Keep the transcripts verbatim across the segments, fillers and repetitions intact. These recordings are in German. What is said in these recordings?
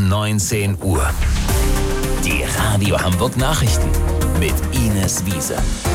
neunzehn Uhr. Die Radio Hamburg Nachrichten mit Ines Wiese.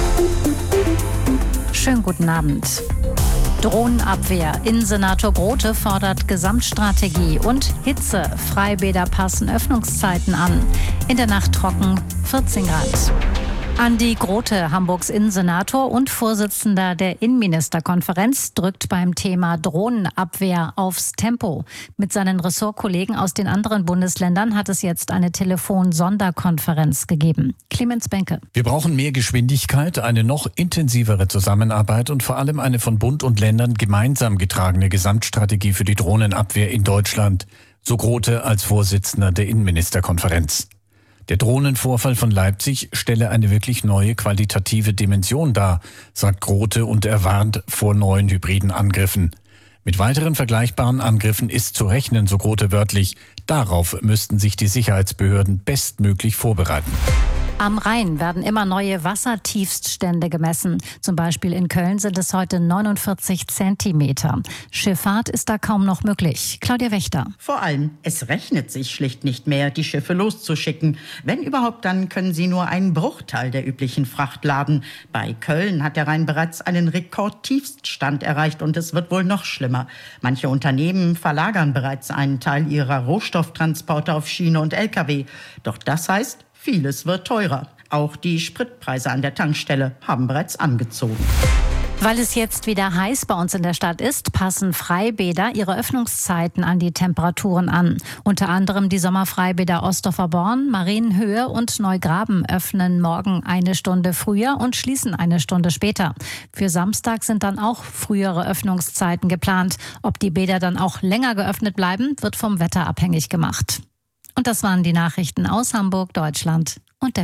Schönen guten Abend. Drohnenabwehr. Innensenator Grote fordert Gesamtstrategie und Hitze. Freibäder passen Öffnungszeiten an. In der Nacht trocken, vierzehn Grad. Andi Grote, Hamburgs Innensenator und Vorsitzender der Innenministerkonferenz, drückt beim Thema Drohnenabwehr aufs Tempo. Mit seinen Ressortkollegen aus den anderen Bundesländern hat es jetzt eine Telefon-Sonderkonferenz gegeben. Clemens Benke. Wir brauchen mehr Geschwindigkeit, eine noch intensivere Zusammenarbeit und vor allem eine von Bund und Ländern gemeinsam getragene Gesamtstrategie für die Drohnenabwehr in Deutschland, so Grote als Vorsitzender der Innenministerkonferenz. Der Drohnenvorfall von Leipzig stelle eine wirklich neue qualitative Dimension dar, sagt Grote, und er warnt vor neuen hybriden Angriffen. Mit weiteren vergleichbaren Angriffen ist zu rechnen, so Grote wörtlich. Darauf müssten sich die Sicherheitsbehörden bestmöglich vorbereiten. Am Rhein werden immer neue Wassertiefststände gemessen. Zum Beispiel in Köln sind es heute neunundvierzig Zentimeter. Schifffahrt ist da kaum noch möglich. Claudia Wächter. Vor allem, es rechnet sich schlicht nicht mehr, die Schiffe loszuschicken. Wenn überhaupt, dann können sie nur einen Bruchteil der üblichen Fracht laden. Bei Köln hat der Rhein bereits einen Rekordtiefststand erreicht und es wird wohl noch schlimmer. Manche Unternehmen verlagern bereits einen Teil ihrer Rohstofftransporte auf Schiene und L K W. Doch das heißt, vieles wird teurer. Auch die Spritpreise an der Tankstelle haben bereits angezogen. Weil es jetzt wieder heiß bei uns in der Stadt ist, passen Freibäder ihre Öffnungszeiten an die Temperaturen an. Unter anderem die Sommerfreibäder Ostdorfer Born, Marienhöhe und Neugraben öffnen morgen eine Stunde früher und schließen eine Stunde später. Für Samstag sind dann auch frühere Öffnungszeiten geplant. Ob die Bäder dann auch länger geöffnet bleiben, wird vom Wetter abhängig gemacht. Und das waren die Nachrichten aus Hamburg, Deutschland und der